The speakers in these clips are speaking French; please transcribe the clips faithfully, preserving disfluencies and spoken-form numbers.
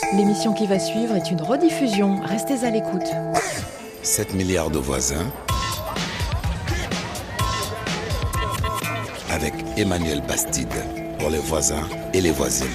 L'émission qui va suivre est une rediffusion. Restez à l'écoute. sept milliards de voisins avec Emmanuel Bastide pour les voisins et les voisines.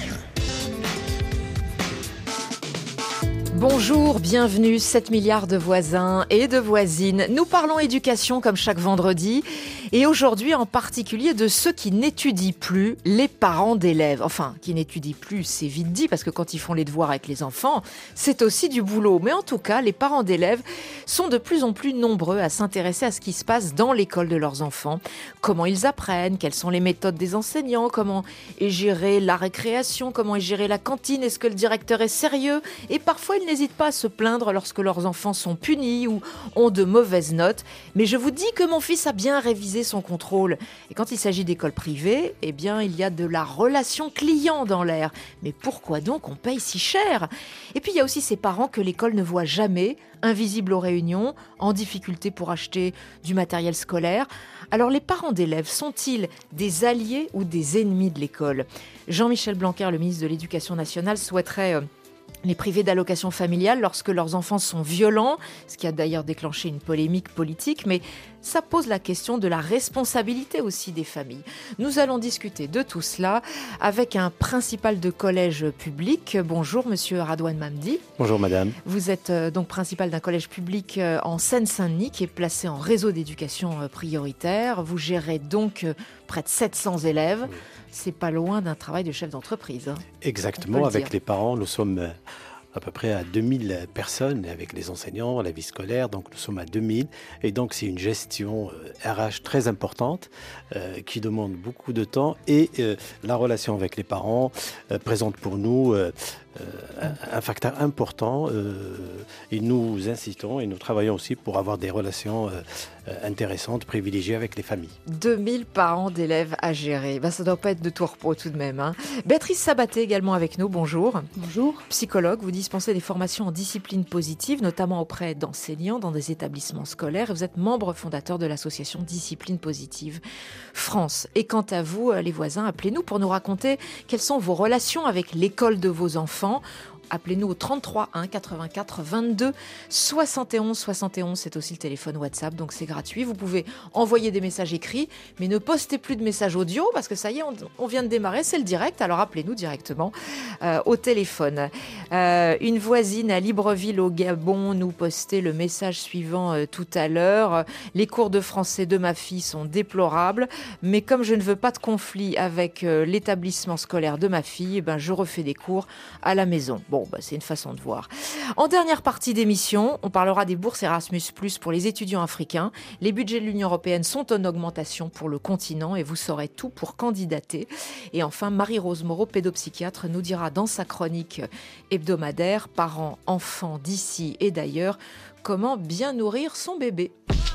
Bonjour, bienvenue, sept milliards de voisins et de voisines. Nous parlons éducation comme chaque vendredi et aujourd'hui en particulier de ceux qui n'étudient plus, les parents d'élèves. Enfin, qui n'étudient plus, c'est vite dit parce que quand ils font les devoirs avec les enfants, c'est aussi du boulot. Mais en tout cas, les parents d'élèves sont de plus en plus nombreux à s'intéresser à ce qui se passe dans l'école de leurs enfants. Comment ils apprennent, quelles sont les méthodes des enseignants, comment est gérée la récréation, comment est gérée la cantine, est-ce que le directeur est sérieux? Et parfois, ils n'hésitent pas à se plaindre lorsque leurs enfants sont punis ou ont de mauvaises notes. Mais je vous dis que mon fils a bien révisé son contrôle. Et quand il s'agit d'écoles privées, eh bien, il y a de la relation client dans l'air. Mais pourquoi donc on paye si cher? Et puis, il y a aussi ces parents que l'école ne voit jamais, invisibles aux réunions, en difficulté pour acheter du matériel scolaire. Alors, les parents d'élèves sont-ils des alliés ou des ennemis de l'école? Jean-Michel Blanquer, le ministre de l'Éducation nationale, souhaiterait euh, les priver d'allocations familiales lorsque leurs enfants sont violents, ce qui a d'ailleurs déclenché une polémique politique, mais ça pose la question de la responsabilité aussi des familles. Nous allons discuter de tout cela avec un principal de collège public. Bonjour monsieur Radouane Mamdi. Bonjour madame. Vous êtes euh, donc principal d'un collège public euh, en Seine-Saint-Denis qui est placé en réseau d'éducation euh, prioritaire. Vous gérez donc euh, près de sept cents élèves. Oui. C'est pas loin d'un travail de chef d'entreprise. Hein. Exactement, avec les parents, nous sommes à peu près à deux mille personnes, avec les enseignants, la vie scolaire, donc nous sommes à deux mille. Et donc c'est une gestion R H très importante euh, qui demande beaucoup de temps. Et euh, la relation avec les parents euh, présente pour nous euh, euh, un, un facteur important. Euh, et nous incitons et nous travaillons aussi pour avoir des relations euh, intéressantes, privilégiées avec les familles. deux mille parents d'élèves à gérer. Ben, ça ne doit pas être de tout repos tout de même. Hein. Béatrice Sabaté également avec nous, bonjour. Bonjour. Psychologue, vous dispensez des formations en discipline positive, notamment auprès d'enseignants dans des établissements scolaires. Vous êtes membre fondateur de l'association Discipline Positive France. Et quant à vous, les voisins, appelez-nous pour nous raconter quelles sont vos relations avec l'école de vos enfants. Appelez-nous au trente-trois un quatre-vingt-quatre vingt-deux soixante et onze soixante et onze. C'est aussi le téléphone WhatsApp, donc c'est gratuit. Vous pouvez envoyer des messages écrits, mais ne postez plus de messages audio parce que ça y est, on, on vient de démarrer, c'est le direct. Alors appelez-nous directement euh, au téléphone. Euh, une voisine à Libreville au Gabon nous postait le message suivant euh, tout à l'heure. Les cours de français de ma fille sont déplorables, mais comme je ne veux pas de conflit avec euh, l'établissement scolaire de ma fille, eh ben, je refais des cours à la maison. Bon, bah, c'est une façon de voir. En dernière partie d'émission, on parlera des bourses Erasmus plus, pour les étudiants africains. Les budgets de l'Union européenne sont en augmentation pour le continent et vous saurez tout pour candidater. Et enfin, Marie-Rose Moreau, pédopsychiatre, nous dira dans sa chronique hebdomadaire « Parents, enfants d'ici et d'ailleurs » comment bien nourrir son bébé.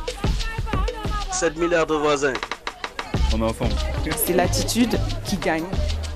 sept milliards de voisins. On est ensemble. C'est l'attitude qui gagne.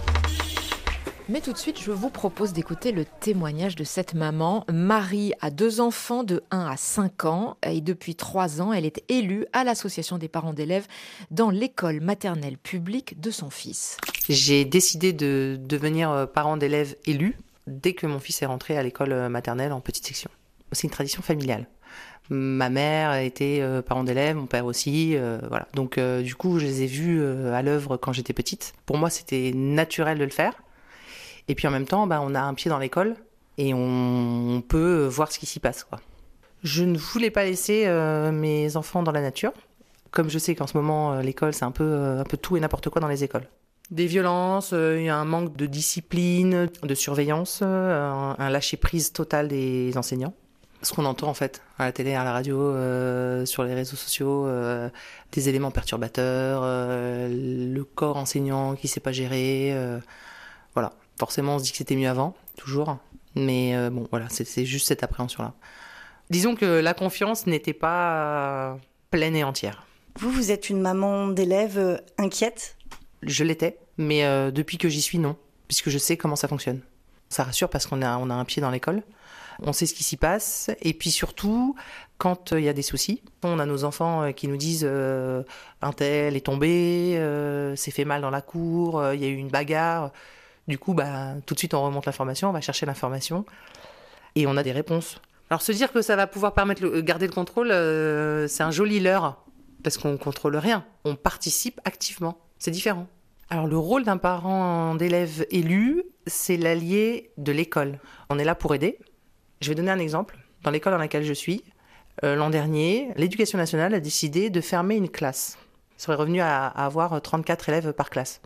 Mais tout de suite, je vous propose d'écouter le témoignage de cette maman. Marie a deux enfants de un à cinq ans et depuis trois ans, elle est élue à l'association des parents d'élèves dans l'école maternelle publique de son fils. J'ai décidé de devenir parent d'élèves élu dès que mon fils est rentré à l'école maternelle en petite section. C'est une tradition familiale. Ma mère était euh, parent d'élèves, mon père aussi, euh, voilà. Donc euh, du coup, je les ai vus euh, à l'œuvre quand j'étais petite. Pour moi, c'était naturel de le faire. Et puis en même temps, bah, on a un pied dans l'école et on, on peut voir ce qui s'y passe, quoi. Je ne voulais pas laisser euh, mes enfants dans la nature. Comme je sais qu'en ce moment, euh, l'école, c'est un peu, euh, un peu tout et n'importe quoi dans les écoles. Des violences, euh, il y a un manque de discipline, de surveillance, euh, un, un lâcher-prise total des enseignants. Ce qu'on entend en fait à la télé, à la radio, euh, sur les réseaux sociaux, euh, des éléments perturbateurs, euh, le corps enseignant qui ne sait pas gérer, euh, voilà. Forcément, on se dit que c'était mieux avant, toujours. Mais euh, bon, voilà, c'est, c'est juste cette appréhension-là. Disons que la confiance n'était pas pleine et entière. Vous, vous êtes une maman d'élève inquiète ? Je l'étais, mais euh, depuis que j'y suis, non. Puisque je sais comment ça fonctionne. Ça rassure parce qu'on a, on a un pied dans l'école. On sait ce qui s'y passe. Et puis surtout, quand il euh, y a des soucis, on a nos enfants euh, qui nous disent euh, « un tel est tombé, euh, s'est fait mal dans la cour, il euh, y a eu une bagarre ». Du coup, bah, tout de suite, on remonte l'information, on va chercher l'information et on a des réponses. Alors, se dire que ça va pouvoir permettre de garder le contrôle, euh, c'est un joli leurre, parce qu'on ne contrôle rien. On participe activement. C'est différent. Alors, le rôle d'un parent d'élève élu, c'est l'allié de l'école. On est là pour aider. Je vais donner un exemple. Dans l'école dans laquelle je suis, euh, l'an dernier, l'Éducation nationale a décidé de fermer une classe. Ça serait revenu à, à avoir trente-quatre élèves par classe.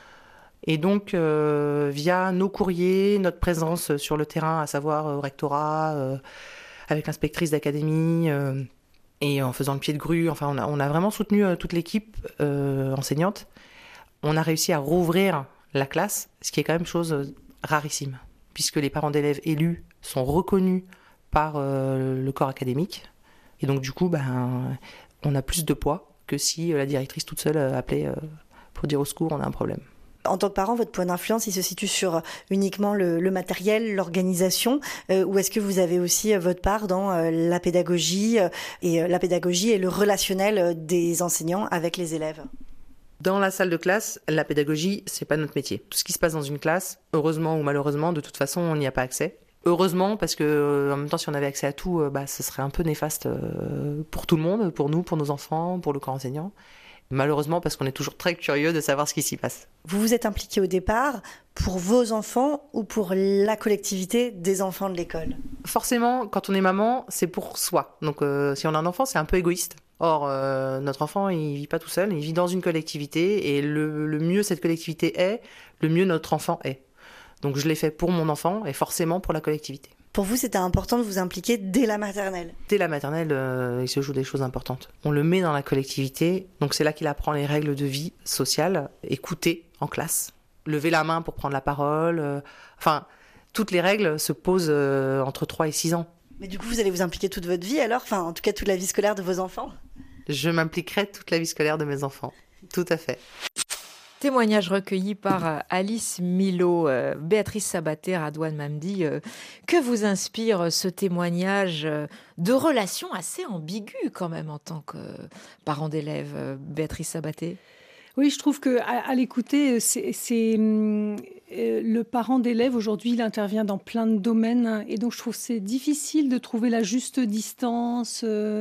Et donc, euh, via nos courriers, notre présence sur le terrain, à savoir au rectorat, euh, avec l'inspectrice d'académie, euh, et en faisant le pied de grue, enfin, on a, on a vraiment soutenu euh, toute l'équipe euh, enseignante. On a réussi à rouvrir la classe, ce qui est quand même chose rarissime, puisque les parents d'élèves élus sont reconnus par euh, le corps académique. Et donc, du coup, ben, on a plus de poids que si la directrice toute seule appelait euh, pour dire au secours, on a un problème. En tant que parent, votre point d'influence, il se situe sur uniquement le, le matériel, l'organisation, euh, ou est-ce que vous avez aussi euh, votre part dans euh, la pédagogie euh, et euh, la pédagogie et le relationnel euh, des enseignants avec les élèves ? Dans la salle de classe, la pédagogie, c'est pas notre métier. Tout ce qui se passe dans une classe, heureusement ou malheureusement, de toute façon, on n'y a pas accès. Heureusement, parce que euh, en même temps, si on avait accès à tout, euh, bah, ce serait un peu néfaste euh, pour tout le monde, pour nous, pour nos enfants, pour le corps enseignant. Malheureusement, parce qu'on est toujours très curieux de savoir ce qui s'y passe. Vous vous êtes impliqué au départ pour vos enfants ou pour la collectivité des enfants de l'école ? Forcément, quand on est maman, c'est pour soi. Donc, euh, si on a un enfant, c'est un peu égoïste. Or, euh, notre enfant, il vit pas tout seul, il vit dans une collectivité, et le, le mieux cette collectivité est, le mieux notre enfant est. Donc, je l'ai fait pour mon enfant et forcément pour la collectivité. Pour vous, c'était important de vous impliquer dès la maternelle ? Dès la maternelle, euh, il se joue des choses importantes. On le met dans la collectivité, donc c'est là qu'il apprend les règles de vie sociale, écouter en classe, lever la main pour prendre la parole. Euh, enfin, toutes les règles se posent euh, entre trois et six ans. Mais du coup, vous allez vous impliquer toute votre vie alors ? Enfin, en tout cas, toute la vie scolaire de vos enfants ? Je m'impliquerai toute la vie scolaire de mes enfants, tout à fait. Témoignage recueilli par Alice Milot. Euh, Béatrice Sabaté, Radouane Mamdi, euh, que vous inspire ce témoignage euh, de relations assez ambiguës quand même en tant que parent d'élève, euh, Béatrice Sabaté ? Oui, je trouve qu'à à l'écouter, c'est, c'est euh, le parent d'élève, aujourd'hui, il intervient dans plein de domaines. Et donc, je trouve que c'est difficile de trouver la juste distance euh,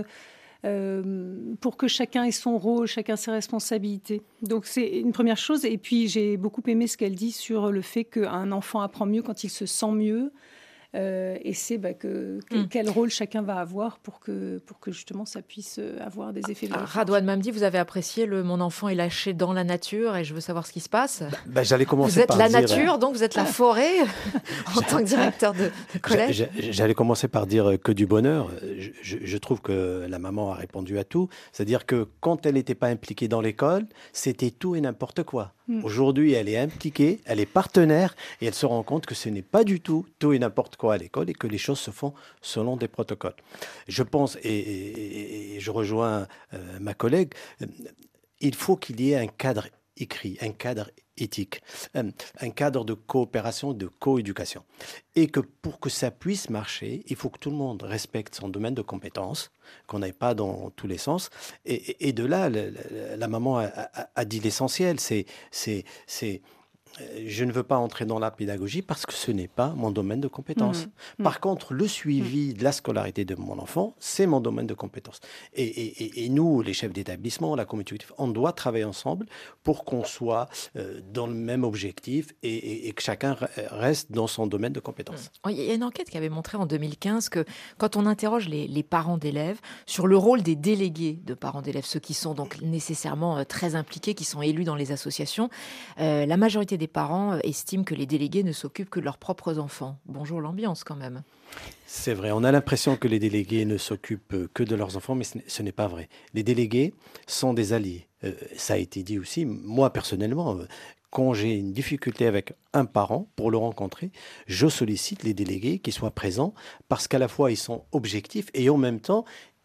euh, pour que chacun ait son rôle, chacun ses responsabilités. Donc, c'est une première chose. Et puis, j'ai beaucoup aimé ce qu'elle dit sur le fait qu'un enfant apprend mieux quand il se sent mieux. Euh, et c'est bah, que, que, mm. quel rôle chacun va avoir pour que, pour que justement ça puisse avoir des effets de rechange. Radouane Mamdi, vous avez apprécié le « Mon enfant est lâché dans la nature et je veux savoir ce qui se passe ». Ben, j'allais commencer vous êtes par la dire... nature, donc vous êtes la forêt en tant que directeur de, de collège. J'allais commencer par dire que du bonheur. Je, je, je trouve que la maman a répondu à tout. C'est-à-dire que quand elle n'était pas impliquée dans l'école, c'était tout et n'importe quoi. Mm. Aujourd'hui, elle est impliquée, elle est partenaire et elle se rend compte que ce n'est pas du tout tout et n'importe quoi à l'école et que les choses se font selon des protocoles. Je pense, et, et, et je rejoins euh, ma collègue, euh, il faut qu'il y ait un cadre écrit, un cadre éthique, un, un cadre de coopération, de coéducation. Et que pour que ça puisse marcher, il faut que tout le monde respecte son domaine de compétences, qu'on n'aille pas dans tous les sens. Et, et, et de là, la, la, la maman a, a, a dit l'essentiel, c'est... c'est, c'est je ne veux pas entrer dans la pédagogie parce que ce n'est pas mon domaine de compétences. Mmh. Par mmh. contre, le suivi de la scolarité de mon enfant, c'est mon domaine de compétences. Et, et, et nous, les chefs d'établissement, la communauté, on doit travailler ensemble pour qu'on soit euh, dans le même objectif et, et, et que chacun reste dans son domaine de compétences. Mmh. Il y a une enquête qui avait montré en deux mille quinze que quand on interroge les, les parents d'élèves sur le rôle des délégués de parents d'élèves, ceux qui sont donc nécessairement très impliqués, qui sont élus dans les associations, euh, la majorité des parents estiment que les délégués ne s'occupent que de leurs propres enfants. Bonjour l'ambiance quand même. C'est vrai, on a l'impression que les délégués ne s'occupent que de leurs enfants, mais ce n'est pas vrai. Les délégués sont des alliés. Euh, ça a été dit aussi, moi personnellement, euh, quand j'ai une difficulté avec un parent, pour le rencontrer, je sollicite les délégués qui soient présents, parce qu'à la fois ils sont objectifs et en même temps,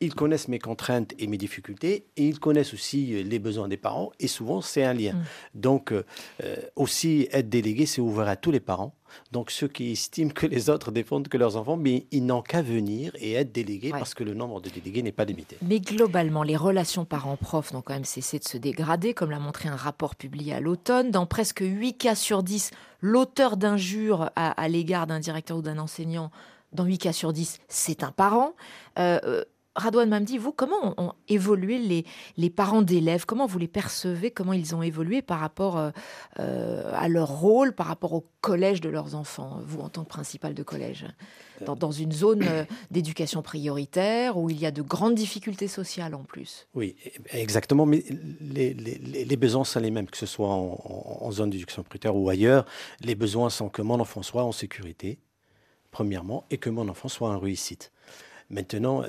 ils connaissent mes contraintes et mes difficultés, et ils connaissent aussi les besoins des parents, et souvent, c'est un lien. Mmh. Donc, euh, aussi, être délégué, c'est ouvert à tous les parents. Donc, ceux qui estiment que les autres défendent que leurs enfants, mais ils n'ont qu'à venir et être délégués, ouais. parce que le nombre de délégués n'est pas limité. Mais globalement, les relations parents-prof n'ont quand même cessé de se dégrader, comme l'a montré un rapport publié à l'automne. Dans presque huit cas sur dix, l'auteur d'injures à, à l'égard d'un directeur ou d'un enseignant, dans huit cas sur dix, c'est un parent. Euh, Radouane Mamdi, vous, comment ont, ont évolué les, les parents d'élèves? Comment vous les percevez? Comment ils ont évolué par rapport euh, euh, à leur rôle, par rapport au collège de leurs enfants, vous, en tant que principal de collège, dans, dans une zone euh, d'éducation prioritaire où il y a de grandes difficultés sociales en plus? Oui, exactement, mais les, les, les besoins sont les mêmes, que ce soit en, en, en zone d'éducation prioritaire ou ailleurs. Les besoins sont que mon enfant soit en sécurité, premièrement, et que mon enfant soit en réussite. Maintenant, euh,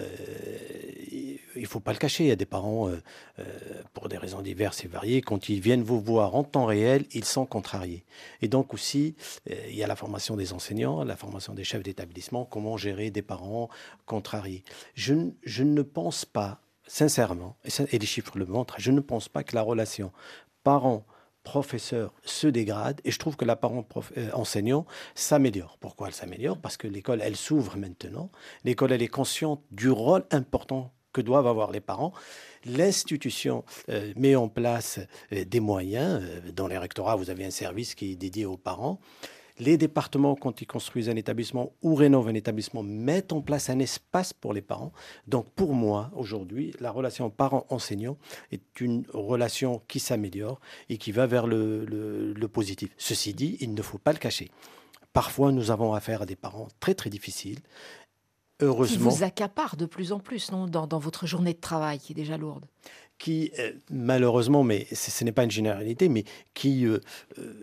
il ne faut pas le cacher, il y a des parents, euh, euh, pour des raisons diverses et variées, quand ils viennent vous voir en temps réel, ils sont contrariés. Et donc aussi, euh, il y a la formation des enseignants, la formation des chefs d'établissement, comment gérer des parents contrariés. Je, je ne pense pas, sincèrement, et, ça, et les chiffres le montrent, je ne pense pas que la relation parents professeur se dégrade, et je trouve que la parent prof, euh, enseignant s'améliore. Pourquoi elle s'améliore? Parce que l'école, elle s'ouvre maintenant. L'école, elle est consciente du rôle important que doivent avoir les parents. L'institution euh, met en place euh, des moyens. Euh, dans les rectorats, vous avez un service qui est dédié aux parents. Les départements, quand ils construisent un établissement ou rénovent un établissement, mettent en place un espace pour les parents. Donc, pour moi, aujourd'hui, la relation parent-enseignant est une relation qui s'améliore et qui va vers le, le, le positif. Ceci dit, il ne faut pas le cacher. Parfois, nous avons affaire à des parents très, très difficiles. Heureusement, qui vous accaparent de plus en plus, non, dans, dans votre journée de travail, qui est déjà lourde. Qui, euh, malheureusement, mais ce, ce n'est pas une généralité, mais qui... Euh, euh,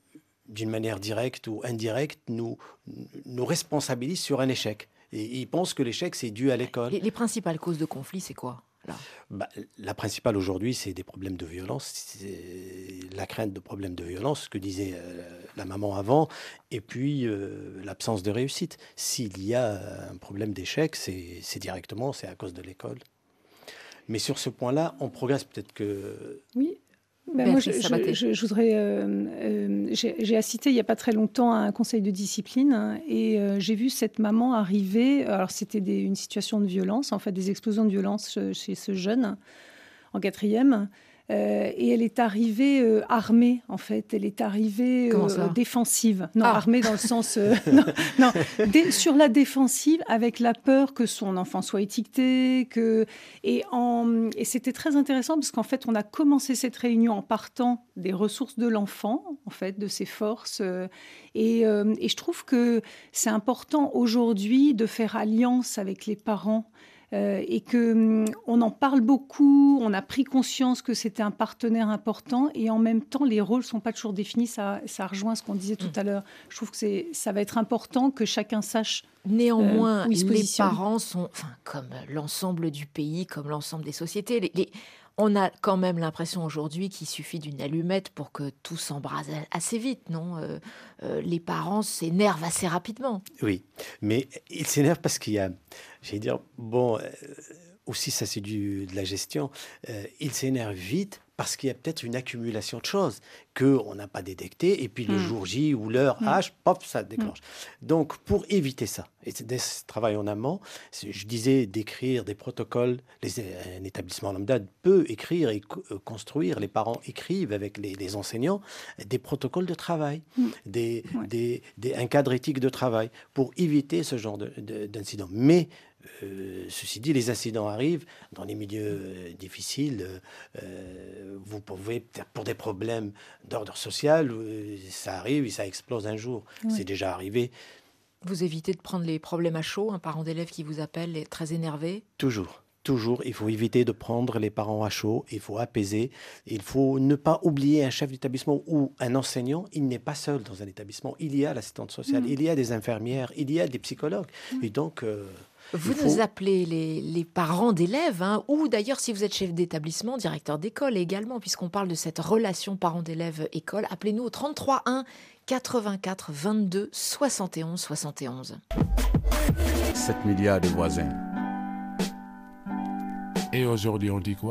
d'une manière directe ou indirecte, nous, nous responsabilise sur un échec. Et ils pensent que l'échec, c'est dû à l'école. Les, les principales causes de conflit, c'est quoi, là? Bah, la principale aujourd'hui, c'est des problèmes de violence, c'est la crainte de problèmes de violence, ce que disait euh, la maman avant, et puis euh, l'absence de réussite. S'il y a un problème d'échec, c'est, c'est directement, c'est à cause de l'école. Mais sur ce point-là, on progresse peut-être que... Oui. Ben moi, je, je, je, je voudrais. Euh, euh, j'ai, j'ai assisté il n'y a pas très longtemps à un conseil de discipline hein, et euh, j'ai vu cette maman arriver. Alors, c'était des, une situation de violence, en fait, des explosions de violence chez ce jeune en quatrième. Euh, et elle est arrivée euh, armée, en fait. Elle est arrivée euh, défensive. Non, ah. armée dans le sens... Euh, non, non dé, sur la défensive, avec la peur que son enfant soit étiqueté. Que, et, en, et c'était très intéressant parce qu'en fait, on a commencé cette réunion en partant des ressources de l'enfant, en fait, de ses forces. Euh, et, euh, et je trouve que c'est important aujourd'hui de faire alliance avec les parents. Euh, et qu'on hum, en parle beaucoup, on a pris conscience que c'était un partenaire important et en même temps, les rôles ne sont pas toujours définis. Ça, ça rejoint ce qu'on disait tout à l'heure. Je trouve que c'est, ça va être important que chacun sache Néanmoins, euh, où il se les positionne. parents sont, enfin, comme l'ensemble du pays, comme l'ensemble des sociétés, les, les, on a quand même l'impression aujourd'hui qu'il suffit d'une allumette pour que tout s'embrase assez vite, non euh, euh, Les parents s'énervent assez rapidement. Oui, mais ils s'énervent parce qu'il y a, j'allais dire, bon, euh, aussi ça c'est du, de la gestion, euh, ils s'énervent vite parce qu'il y a peut-être une accumulation de choses qu'on n'a pas détectées, et puis le mmh. jour J ou l'heure mmh. H, pop, ça déclenche. Mmh. Donc, pour éviter ça, et c'est des travail en amont, je disais d'écrire des protocoles, les, un établissement lambda peut écrire et co- construire, les parents écrivent avec les, les enseignants, des protocoles de travail, mmh. des, ouais. des, des, un cadre éthique de travail, pour éviter ce genre de, de, d'incident. Mais, Euh, ceci dit, les incidents arrivent dans les milieux euh, difficiles. Euh, vous pouvez, peut-être pour des problèmes d'ordre social, euh, ça arrive et ça explose un jour. Oui. C'est déjà arrivé. Vous évitez de prendre les problèmes à chaud, un parent d'élève qui vous appelle est très énervé? Toujours. Toujours, il faut éviter de prendre les parents à chaud, il faut apaiser, il faut ne pas oublier un chef d'établissement ou un enseignant, il n'est pas seul dans un établissement, il y a l'assistante sociale, mmh. il y a des infirmières, il y a des psychologues, mmh. et donc... Euh, Vous faut... nous appelez les, les parents d'élèves, hein, ou d'ailleurs si vous êtes chef d'établissement, directeur d'école également, puisqu'on parle de cette relation parents-d'élèves-école, appelez-nous au trente-trois un quatre-vingt-quatre vingt-deux soixante et onze soixante et onze. sept milliards de voisins. Et aujourd'hui, on dit quoi ?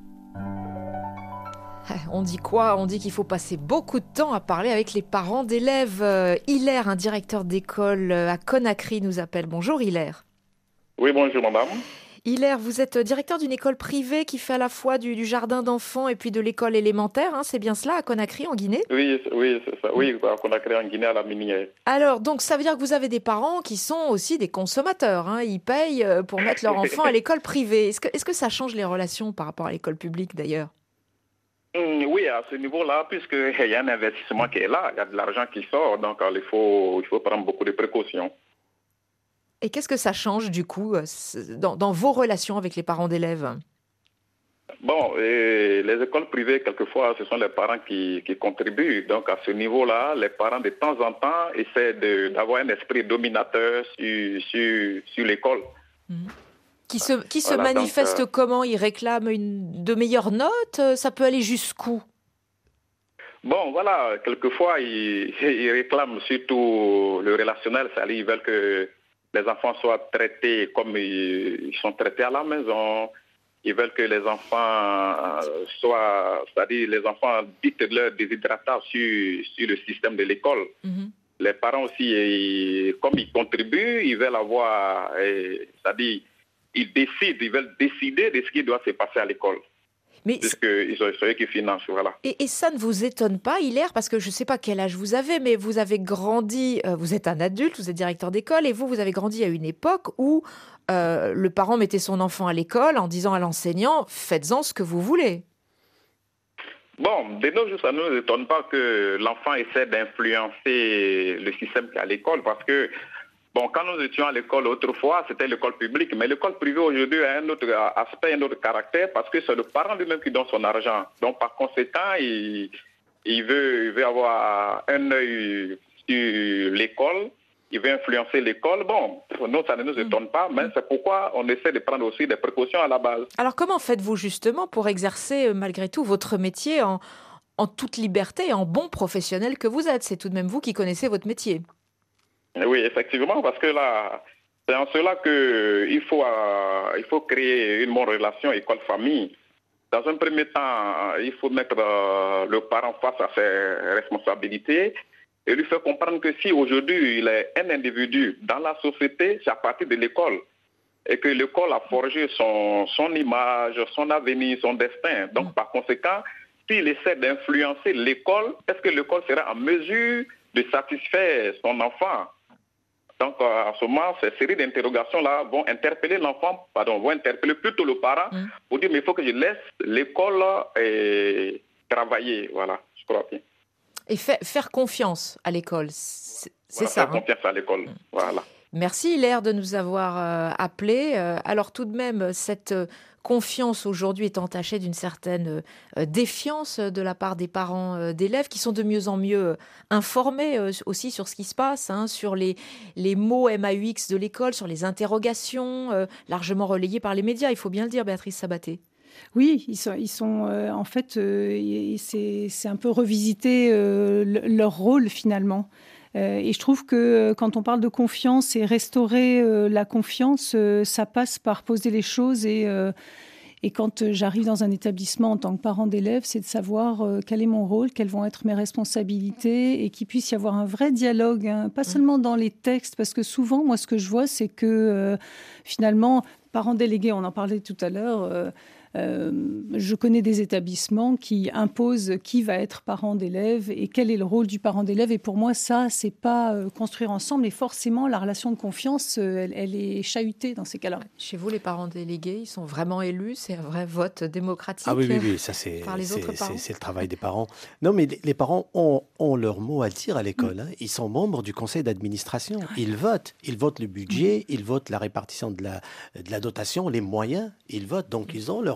On dit quoi ? On dit qu'il faut passer beaucoup de temps à parler avec les parents d'élèves. Euh, Hilaire, un directeur d'école à Conakry, nous appelle. Bonjour Hilaire. Oui, bonjour madame. Hilaire, vous êtes directeur d'une école privée qui fait à la fois du, du jardin d'enfants et puis de l'école élémentaire, hein, c'est bien cela, à Conakry, en Guinée ? Oui, oui, c'est ça. Oui, à Conakry, en Guinée, à la minière. Alors, donc, ça veut dire que vous avez des parents qui sont aussi des consommateurs, hein, ils payent pour mettre leur enfant à l'école privée. Est-ce que, est-ce que ça change les relations par rapport à l'école publique, d'ailleurs ? Mmh, oui, à ce niveau-là, puisqu'il y a un investissement qui est là, il y a de l'argent qui sort, donc il faut, il faut prendre beaucoup de précautions. Et qu'est-ce que ça change, du coup, dans, dans vos relations avec les parents d'élèves ? Bon, et les écoles privées, quelquefois, ce sont les parents qui, qui contribuent. Donc, à ce niveau-là, les parents, de temps en temps, essaient de, d'avoir un esprit dominateur sur, sur, sur l'école. Mmh. Qui se, qui se voilà, manifeste donc, euh... comment ? Ils réclament une, de meilleures notes ? Ça peut aller jusqu'où ? Bon, voilà, quelquefois, ils, ils réclament surtout le relationnel, c'est-à-dire ils veulent que les enfants soient traités comme ils sont traités à la maison. Ils veulent que les enfants soient, c'est-à-dire les enfants dictent leur déshydratation sur, sur le système de l'école. Mm-hmm. Les parents aussi, ils, comme ils contribuent, ils veulent avoir, c'est-à-dire ils décident, ils veulent décider de ce qui doit se passer à l'école. Mais puisqu'ils sont ceux qui financent, voilà. Et, et ça ne vous étonne pas, Hilaire, parce que je ne sais pas quel âge vous avez, mais vous avez grandi, euh, vous êtes un adulte, vous êtes directeur d'école, et vous, vous avez grandi à une époque où euh, le parent mettait son enfant à l'école en disant à l'enseignant « faites-en ce que vous voulez ». Bon, de nos jours, ça ne nous étonne pas que l'enfant essaie d'influencer le système qui est à l'école, parce que bon, quand nous étions à l'école autrefois, c'était l'école publique, mais l'école privée aujourd'hui a un autre aspect, un autre caractère, parce que c'est le parent lui-même qui donne son argent. Donc, par conséquent, il, il, veut, il veut avoir un œil sur l'école, il veut influencer l'école. Bon, nous, ça ne nous étonne pas, mais c'est pourquoi on essaie de prendre aussi des précautions à la base. Alors, comment faites-vous justement pour exercer, malgré tout, votre métier en, en toute liberté et en bon professionnel que vous êtes ? C'est tout de même vous qui connaissez votre métier. Oui, effectivement, parce que là, c'est en cela qu'il faut, euh, il faut créer une bonne relation école-famille. Dans un premier temps, il faut mettre euh, le parent face à ses responsabilités et lui faire comprendre que si aujourd'hui il est un individu dans la société, c'est à partir de l'école. Et que l'école a forgé son, son image, son avenir, son destin. Donc, par conséquent, s'il essaie d'influencer l'école, est-ce que l'école sera en mesure de satisfaire son enfant ? Donc, à ce moment, ces séries d'interrogations-là vont interpeller l'enfant, pardon, vont interpeller plutôt le parent mmh. pour dire, mais il faut que je laisse l'école et travailler. Voilà, je crois bien. Et fa- faire confiance à l'école, c'est, c'est voilà, ça. Faire hein. confiance à l'école, mmh. voilà. Merci Hilaire de nous avoir euh, appelés. Euh, alors tout de même, cette euh, confiance aujourd'hui est entachée d'une certaine euh, défiance de la part des parents euh, d'élèves qui sont de mieux en mieux euh, informés euh, aussi sur ce qui se passe, hein, sur les, les mots M A U X de l'école, sur les interrogations, euh, largement relayées par les médias, il faut bien le dire, Béatrice Sabaté. Oui, ils sont, ils sont euh, en fait, euh, c'est, c'est un peu revisiter euh, leur rôle finalement. Euh, et je trouve que quand on parle de confiance et restaurer euh, la confiance, euh, ça passe par poser les choses. Et, euh, et quand j'arrive dans un établissement en tant que parent d'élève, c'est de savoir euh, quel est mon rôle, quelles vont être mes responsabilités et qu'il puisse y avoir un vrai dialogue, hein, pas seulement dans les textes, parce que souvent, moi, ce que je vois, c'est que euh, finalement, parents délégués, on en parlait tout à l'heure, euh, Euh, je connais des établissements qui imposent qui va être parent d'élève et quel est le rôle du parent d'élève. Et pour moi, ça, c'est pas euh, construire ensemble. Et forcément, la relation de confiance, euh, elle, elle est chahutée dans ces cas-là. Chez vous, les parents délégués, ils sont vraiment élus. C'est un vrai vote démocratique. Ah oui, oui, oui, ça c'est, par les c'est, autres parents. C'est, c'est le travail des parents. Non, mais les, les parents ont, ont leur mot à dire à l'école. Mmh. Hein. Ils sont membres du conseil d'administration. Ouais. Ils votent. Ils votent le budget. Mmh. Ils votent la répartition de la, de la dotation, les moyens. Ils votent. Donc, mmh. ils ont leur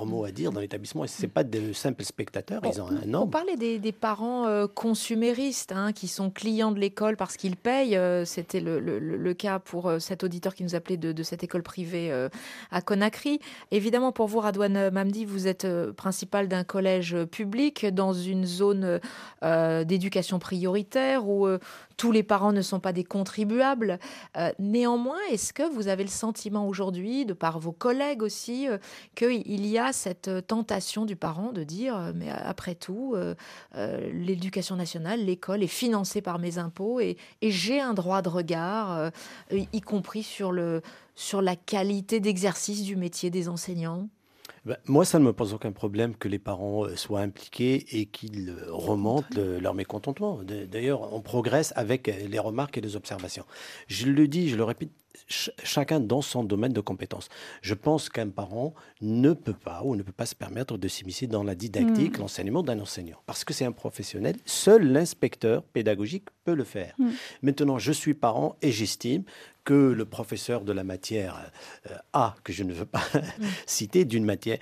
leur mot à dire dans l'établissement. Ce n'est pas de simples spectateurs, on, ils ont un nombre. nombre. On parlait des, des parents euh, consuméristes hein, qui sont clients de l'école parce qu'ils payent. Euh, c'était le, le, le cas pour euh, cet auditeur qui nous appelait de, de cette école privée euh, à Conakry. Évidemment, pour vous, Radouane Mamdi, vous êtes euh, principal d'un collège public dans une zone euh, d'éducation prioritaire où euh, tous les parents ne sont pas des contribuables. Euh, néanmoins, est-ce que vous avez le sentiment aujourd'hui, de par vos collègues aussi, euh, qu'il y a cette tentation du parent de dire euh, mais après tout, euh, euh, l'éducation nationale, l'école est financée par mes impôts et, et j'ai un droit de regard, euh, y compris sur, le, sur la qualité d'exercice du métier des enseignants? Ben, moi, ça ne me pose aucun problème que les parents soient impliqués et qu'ils remontent le, leur mécontentement. D'ailleurs, on progresse avec les remarques et les observations. Je le dis, je le répète, ch- chacun dans son domaine de compétences. Je pense qu'un parent ne peut pas ou ne peut pas se permettre de s'immiscer dans la didactique, mmh. l'enseignement d'un enseignant. Parce que c'est un professionnel. Seul l'inspecteur pédagogique peut le faire. Mmh. Maintenant, je suis parent et j'estime que le professeur de la matière euh, A, que je ne veux pas mmh. citer, d'une matière,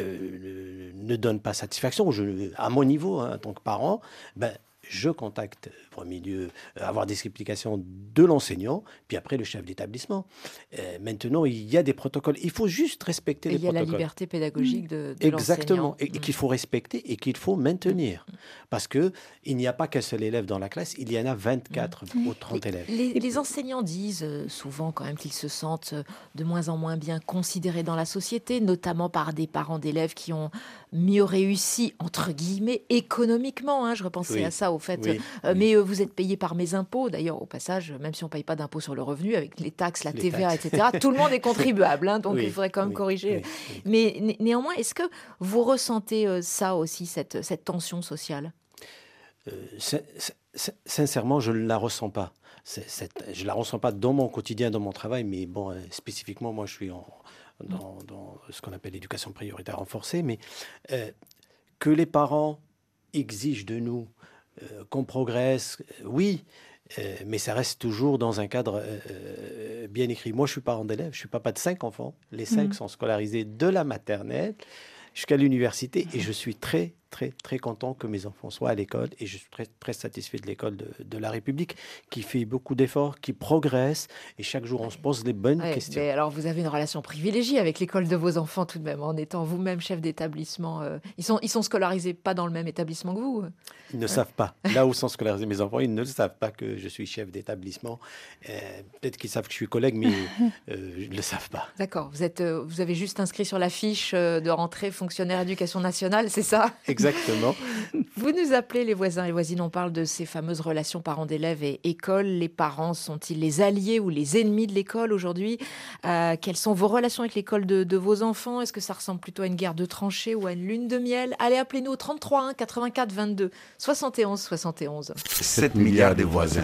euh, ne donne pas satisfaction, je, à mon niveau, hein, en tant que parent, ben, je contacte, en premier lieu, avoir des explications de l'enseignant, puis après le chef d'établissement. Euh, maintenant, il y a des protocoles. Il faut juste respecter et les protocoles. Il y a la liberté pédagogique de, de Exactement, et, mmh. et qu'il faut respecter et qu'il faut maintenir. Mmh. Parce qu'il n'y a pas qu'un seul élève dans la classe, il y en a vingt-quatre mmh. ou trente les, élèves. Les, les enseignants disent souvent quand même qu'ils se sentent de moins en moins bien considérés dans la société, notamment par des parents d'élèves qui ont mieux réussi, entre guillemets, économiquement. Hein, je repensais oui. à ça, au fait. Oui. Euh, oui. Mais euh, vous êtes payé par mes impôts. D'ailleurs, au passage, même si on ne paye pas d'impôt sur le revenu, avec les taxes, la les T V A, taxes. et cetera, tout le monde est contribuable. Hein, donc, oui. il faudrait quand même oui. corriger. Oui. Oui. Mais né- néanmoins, est-ce que vous ressentez euh, ça aussi, cette, cette tension sociale ? euh, c'est, c'est, Sincèrement, je ne la ressens pas. C'est, c'est, je ne la ressens pas dans mon quotidien, dans mon travail, mais bon, euh, spécifiquement, moi, je suis en, dans, dans ce qu'on appelle l'éducation prioritaire renforcée, mais euh, que les parents exigent de nous euh, qu'on progresse, euh, oui, euh, mais ça reste toujours dans un cadre euh, bien écrit. Moi, je suis parent d'élèves, je suis papa de cinq enfants. Les cinq mmh. sont scolarisés de la maternelle jusqu'à l'université et je suis très, très, très content que mes enfants soient à l'école et je suis très, très satisfait de l'école de, de la République qui fait beaucoup d'efforts, qui progresse et chaque jour on se pose les bonnes ouais, questions. Mais alors vous avez une relation privilégiée avec l'école de vos enfants tout de même, en étant vous-même chef d'établissement. Euh, ils sont, ils sont scolarisés pas dans le même établissement que vous. Ils ne ouais. savent pas. Là où sont scolarisés mes enfants, ils ne savent pas que je suis chef d'établissement. Euh, peut-être qu'ils savent que je suis collègue, mais euh, ils ne le savent pas. D'accord. Vous, êtes, euh, vous avez juste inscrit sur la fiche euh, de rentrée fonctionnaire éducation nationale, c'est ça ? Exactement. Vous nous appelez les voisins et voisines, on parle de ces fameuses relations parents d'élèves et école. Les parents sont-ils les alliés ou les ennemis de l'école aujourd'hui ? euh, Quelles sont vos relations avec l'école de, de vos enfants ? Est-ce que ça ressemble plutôt à une guerre de tranchées ou à une lune de miel ? Allez, appelez-nous au trente-trois un quatre-vingt-quatre vingt-deux soixante et onze soixante et onze. sept milliards de voisins.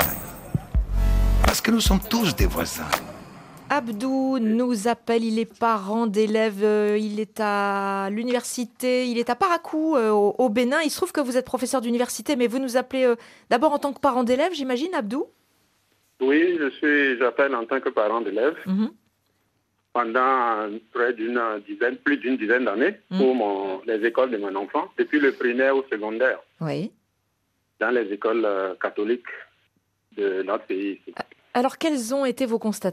Parce que nous sommes tous des voisins. Abdou nous appelle, il est parent d'élèves, euh, il est à l'université, il est à Parakou, euh, au, au Bénin. Il se trouve que vous êtes professeur d'université, mais vous nous appelez euh, d'abord en tant que parent d'élèves, j'imagine, Abdou ? Oui, je suis, j'appelle en tant que parent d'élève. Mm-hmm. Pendant près d'une dizaine, plus d'une dizaine d'années, mm. pour mon, les écoles de mon enfant, depuis le primaire au secondaire. Oui. Dans les écoles euh, catholiques de notre pays. Alors, quelles ont été vos constatations ?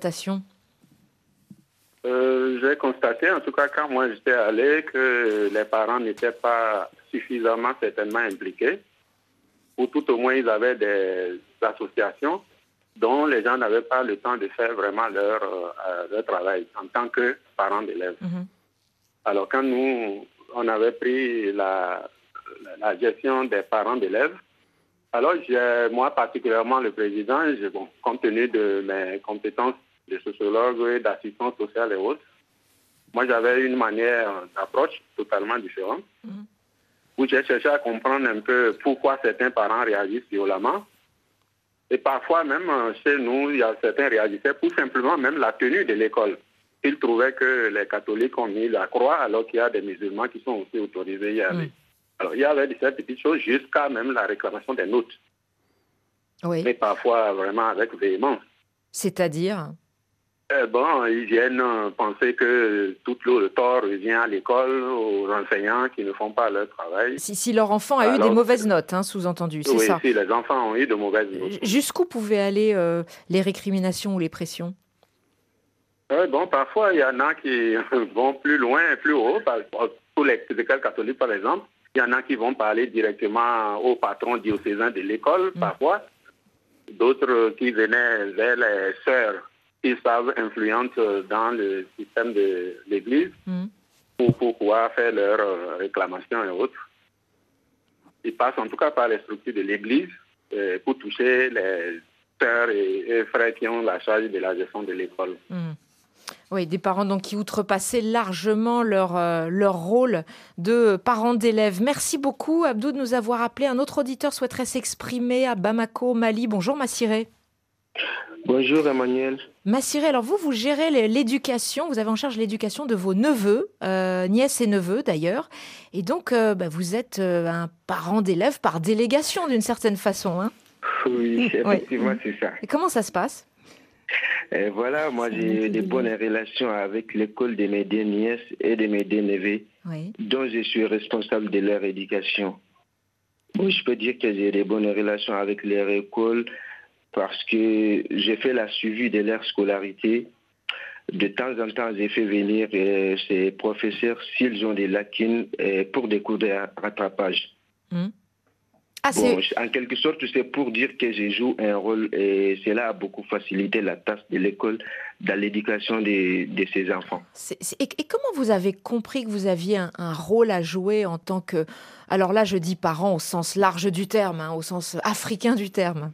Euh, j'ai constaté, en tout cas quand moi j'étais allé, que les parents n'étaient pas suffisamment certainement impliqués, ou tout au moins ils avaient des associations dont les gens n'avaient pas le temps de faire vraiment leur, euh, leur travail en tant que parents d'élèves. Mm-hmm. Alors quand nous, on avait pris la, la gestion des parents d'élèves, alors j'ai, moi particulièrement le président, j'ai, bon, compte tenu de mes compétences de sociologue, d'assistance sociale et autres. Moi, j'avais une manière d'approche totalement différente, mmh. où j'ai cherché à comprendre un peu pourquoi certains parents réagissent violemment. Et parfois, même chez nous, il y a certains réagissaient pour simplement même la tenue de l'école. Ils trouvaient que les catholiques ont mis la croix, alors qu'il y a des musulmans qui sont aussi autorisés y aller. Mmh. Alors, il y avait de ces petites choses jusqu'à même la réclamation des notes. Oui. Mais parfois, vraiment avec véhémence. C'est-à-dire ? Euh, bon, ils viennent euh, penser que tout le tort revient à l'école, aux enseignants qui ne font pas leur travail. Si, si leur enfant a Alors, eu des mauvaises notes, hein, sous-entendu, c'est oui, ça. si les enfants ont eu de mauvaises notes. Jusqu'où pouvaient aller euh, les récriminations ou les pressions? Euh, bon, parfois, il y en a qui vont plus loin et plus haut. Par, pour les écoles catholiques, par exemple, il y en a qui vont parler directement au patron diocésain de l'école, mmh. parfois. D'autres qui venaient vers les sœurs qui savent influentes dans le système de l'Église mmh. pour, pour pouvoir faire leurs réclamations et autres. Ils passent en tout cas par les structures de l'Église euh, pour toucher les sœurs et, et frères qui ont la charge de la gestion de l'école. Mmh. Oui, des parents donc qui outrepassaient largement leur, euh, leur rôle de parents d'élèves. Merci beaucoup, Abdou, de nous avoir appelé. Un autre auditeur souhaiterait s'exprimer à Bamako, Mali. Bonjour, Massiré. Bonjour, Emmanuel. Massiré, alors vous, vous gérez l'éducation, vous avez en charge l'éducation de vos neveux, euh, nièces et neveux d'ailleurs. Et donc, euh, bah, vous êtes euh, un parent d'élèves par délégation d'une certaine façon. Hein. Oui, effectivement, oui. C'est ça. Et comment ça se passe ? Et voilà, moi j'ai des bonnes relations avec l'école de mes deux nièces et de mes deux neveux, oui. dont je suis responsable de leur éducation. Bon, je peux dire que j'ai des bonnes relations avec leur école parce que j'ai fait la suivi de leur scolarité. De temps en temps, j'ai fait venir euh, ces professeurs s'ils ont des lacunes euh, pour des cours de rattrapage. Mmh. Ah, bon, en quelque sorte, c'est pour dire que je joue un rôle et cela a beaucoup facilité la tâche de l'école dans l'éducation de, de ses enfants. C'est, c'est, et, et comment vous avez compris que vous aviez un, un rôle à jouer en tant que... Alors là, je dis parent au sens large du terme, hein, au sens africain du terme.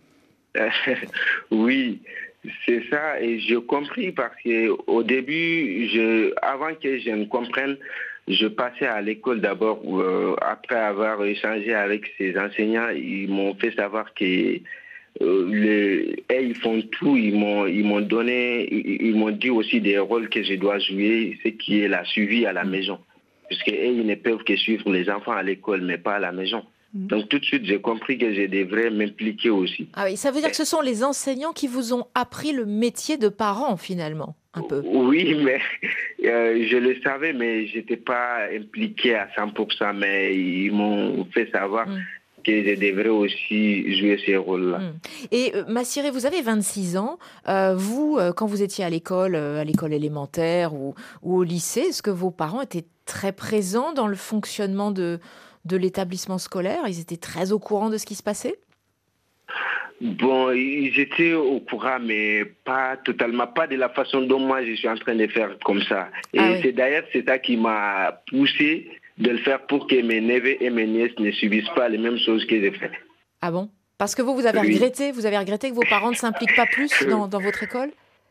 Oui, c'est ça. Et j'ai compris parce qu'au début, je, avant que je ne comprenne, je passais à l'école d'abord, euh, après avoir échangé avec ces enseignants, ils m'ont fait savoir que euh, les, et ils font tout, ils m'ont, ils m'ont donné, ils, ils m'ont dit aussi des rôles que je dois jouer, ce qui est la suivi à la maison. Parce qu'ils ne peuvent que suivre les enfants à l'école, mais pas à la maison. Mmh. Donc tout de suite, j'ai compris que je devrais m'impliquer aussi. Ah oui, ça veut dire que ce sont les enseignants qui vous ont appris le métier de parent, finalement, un peu. Oui, mais euh, je le savais, mais je n'étais pas impliqué à cent pour cent. Mais ils m'ont fait savoir mmh. que je devrais aussi jouer ces rôles-là. Mmh. Et euh, Massiré, vous avez vingt-six ans. Euh, vous, euh, quand vous étiez à l'école, euh, à l'école élémentaire ou, ou au lycée, est-ce que vos parents étaient très présents dans le fonctionnement de... de l'établissement scolaire? Ils étaient très au courant de ce qui se passait? Bon, ils étaient au courant, mais pas totalement, pas de la façon dont moi je suis en train de faire comme ça. Et ah oui. c'est d'ailleurs c'est ça qui m'a poussé de le faire pour que mes neveux et mes nièces ne subissent pas les mêmes choses que j'ai fait. Ah bon? Parce que vous, vous avez oui. regretté, vous avez regretté que vos parents ne s'impliquent pas plus dans, dans votre école?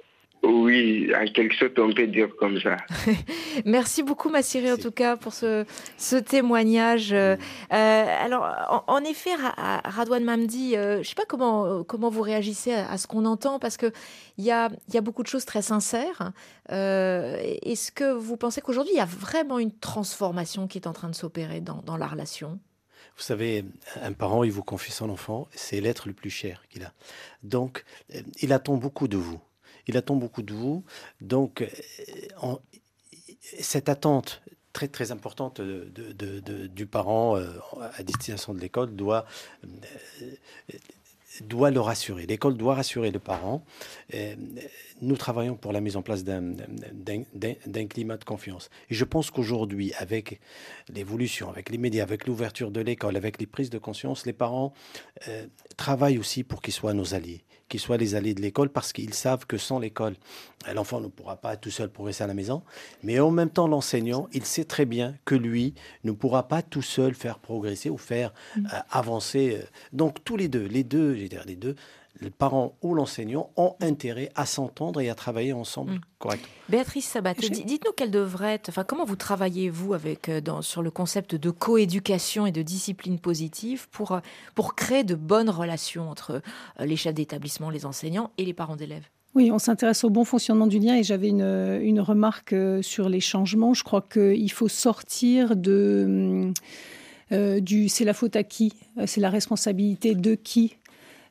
Oui, en quelque sorte, on peut dire comme ça. Merci beaucoup, Massiré, en tout cas, pour ce, ce témoignage. Euh, alors, en, en effet, Radouane Mamdi, euh, je ne sais pas comment, comment vous réagissez à, à ce qu'on entend, parce qu'il y a, y a beaucoup de choses très sincères. Euh, est-ce que vous pensez qu'aujourd'hui, il y a vraiment une transformation qui est en train de s'opérer dans, dans la relation ? Vous savez, un parent, il vous confie son enfant, c'est l'être le plus cher qu'il a. Donc, il attend beaucoup de vous. Il attend beaucoup de vous. Donc, en, cette attente très, très importante de, de, de, de, du parent euh, à destination de l'école doit, euh, doit le rassurer. L'école doit rassurer le parent. Euh, nous travaillons pour la mise en place d'un, d'un, d'un, d'un climat de confiance. Et je pense qu'aujourd'hui, avec l'évolution, avec les médias, avec l'ouverture de l'école, avec les prises de conscience, les parents euh, travaillent aussi pour qu'ils soient nos alliés. qu'ils soient les alliés de l'école, parce qu'ils savent que sans l'école, l'enfant ne pourra pas tout seul progresser à la maison. Mais en même temps, l'enseignant, il sait très bien que lui ne pourra pas tout seul faire progresser ou faire mmh. euh, avancer. Donc tous les deux, les deux, je veux dire les deux, le parent ou l'enseignant ont intérêt à s'entendre et à travailler ensemble mmh. correctement. Béatrice Sabat, Je... dites-nous quelle devrait être, enfin comment vous travaillez vous avec dans, sur le concept de coéducation et de discipline positive pour pour créer de bonnes relations entre les chefs d'établissement, les enseignants et les parents d'élèves? Oui, on s'intéresse au bon fonctionnement du lien et j'avais une, une remarque sur les changements. Je crois qu'il faut sortir de euh, du c'est la faute à qui, c'est la responsabilité de qui.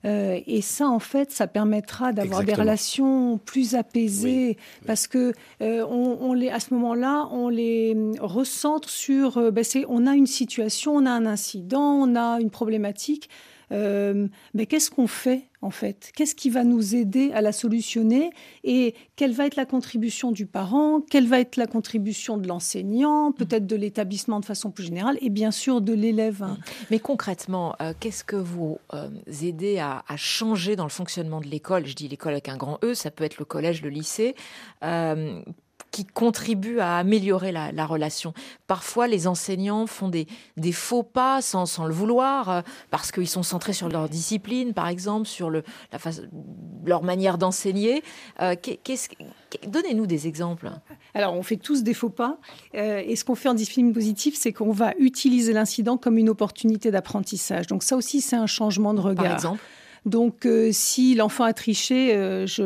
Euh, et ça, en fait, ça permettra d'avoir Exactement. des relations plus apaisées, Oui, parce que euh, on, on les, à ce moment-là, on les recentre sur. Euh, ben c'est, on a une situation, on a un incident, on a une problématique. Euh, mais qu'est-ce qu'on fait en fait? Qu'est-ce qui va nous aider à la solutionner? Et quelle va être la contribution du parent? Quelle va être la contribution de l'enseignant? Peut-être de l'établissement de façon plus générale, et bien sûr de l'élève. Mais concrètement, euh, qu'est-ce que vous euh, aidez à, à changer dans le fonctionnement de l'école? Je dis l'école avec un grand E, ça peut être le collège, le lycée. Euh, qui contribuent à améliorer la, la relation. Parfois, les enseignants font des, des faux pas sans, sans le vouloir, euh, parce qu'ils sont centrés sur leur discipline, par exemple, sur le, la phase, leur manière d'enseigner. Euh, qu'est-ce, donnez-nous des exemples. Alors, on fait tous des faux pas. Euh, et ce qu'on fait en discipline positive, c'est qu'on va utiliser l'incident comme une opportunité d'apprentissage. Donc ça aussi, c'est un changement de regard. Par exemple ? Donc, euh, si l'enfant a triché, euh, je,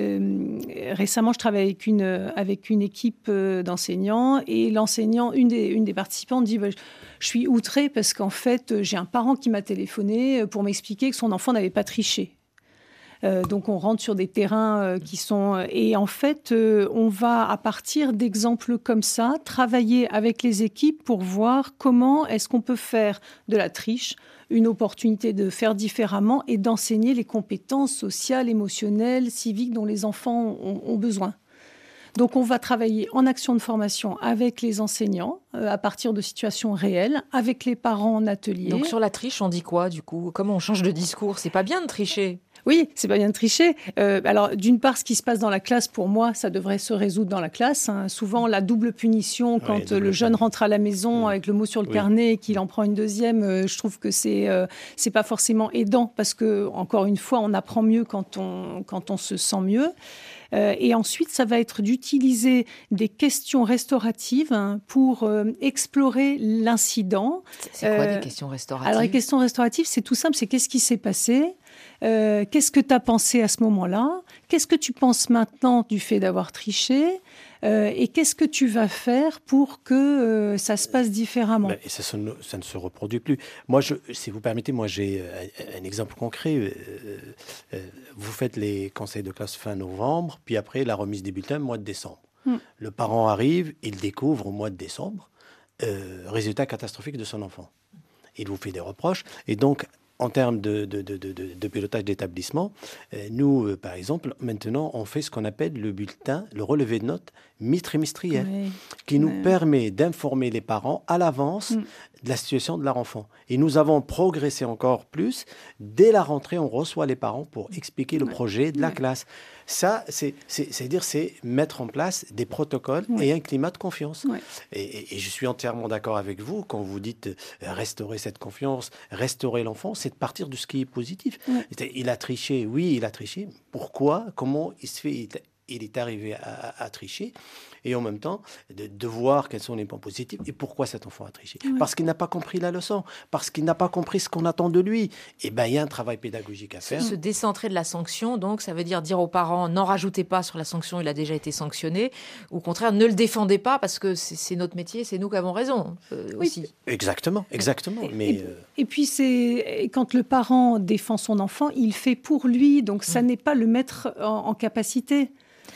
euh, récemment, je travaille avec une, avec une équipe euh, d'enseignants et l'enseignant, une des, une des participantes dit bah, « Je suis outrée parce qu'en fait, j'ai un parent qui m'a téléphoné pour m'expliquer que son enfant n'avait pas triché. » Euh, donc, on rentre sur des terrains euh, qui sont... Et en fait, euh, on va, à partir d'exemples comme ça, travailler avec les équipes pour voir comment est-ce qu'on peut faire de la triche une opportunité de faire différemment et d'enseigner les compétences sociales, émotionnelles, civiques dont les enfants ont, ont besoin. Donc, on va travailler en action de formation avec les enseignants euh, à partir de situations réelles, avec les parents en atelier. Donc, sur la triche, on dit quoi, du coup? Comment on change de discours? C'est pas bien de tricher. Oui, c'est pas bien de tricher. Euh, alors, d'une part, ce qui se passe dans la classe, pour moi, ça devrait se résoudre dans la classe. Hein. Souvent, la double punition, quand ouais, double le jeune rentre à la maison oui. avec le mot sur le oui. carnet et qu'il en prend une deuxième, euh, je trouve que c'est euh, c'est pas forcément aidant parce que, encore une fois, on apprend mieux quand on, quand on se sent mieux. Euh, et ensuite, ça va être d'utiliser des questions restauratives hein, pour euh, explorer l'incident. C'est quoi euh, des questions restauratives? Alors, les questions restauratives, c'est tout simple, c'est qu'est-ce qui s'est passé? Euh, qu'est-ce que tu as pensé à ce moment-là? Qu'est-ce que tu penses maintenant du fait d'avoir triché? euh, Et qu'est-ce que tu vas faire pour que euh, ça se passe différemment? Et ça, ça, ne, ça ne se reproduit plus. Moi, je, si vous permettez, moi j'ai un, un exemple concret. Euh, euh, vous faites les conseils de classe fin novembre, puis après la remise des bulletins mois de décembre. Mm. Le parent arrive, il découvre au mois de décembre, euh, résultat catastrophique de son enfant. Il vous fait des reproches, et donc en termes de, de, de, de, de pilotage d'établissement, euh, nous, euh, par exemple, maintenant, on fait ce qu'on appelle le bulletin, le relevé de notes mi-trimestriel, oui. qui nous oui. permet d'informer les parents à l'avance mm. de la situation de leur enfant. Et nous avons progressé encore plus. Dès la rentrée, on reçoit les parents pour expliquer le oui. projet de la oui. classe. Ça, c'est, c'est, c'est-à-dire, c'est mettre en place des protocoles oui. et un climat de confiance. Oui. Et, et, et je suis entièrement d'accord avec vous quand vous dites euh, restaurer cette confiance, restaurer l'enfant, c'est de partir de ce qui est positif. Oui. Il a triché, oui, il a triché. Pourquoi? Comment il se fait? Il, il est arrivé à, à tricher. Et en même temps, de, de voir quels sont les points positifs et pourquoi cet enfant a triché. Oui. Parce qu'il n'a pas compris la leçon, parce qu'il n'a pas compris ce qu'on attend de lui. Et bien, il y a un travail pédagogique à faire. Se décentrer de la sanction, donc, ça veut dire dire aux parents, n'en rajoutez pas sur la sanction, il a déjà été sanctionné. Ou au contraire, ne le défendez pas parce que c'est, c'est notre métier, c'est nous qui avons raison euh, oui. aussi. Exactement, exactement. Et, Mais, et, euh... et puis, c'est, quand le parent défend son enfant, il fait pour lui. Donc, ça mmh. n'est pas le mettre en, en capacité.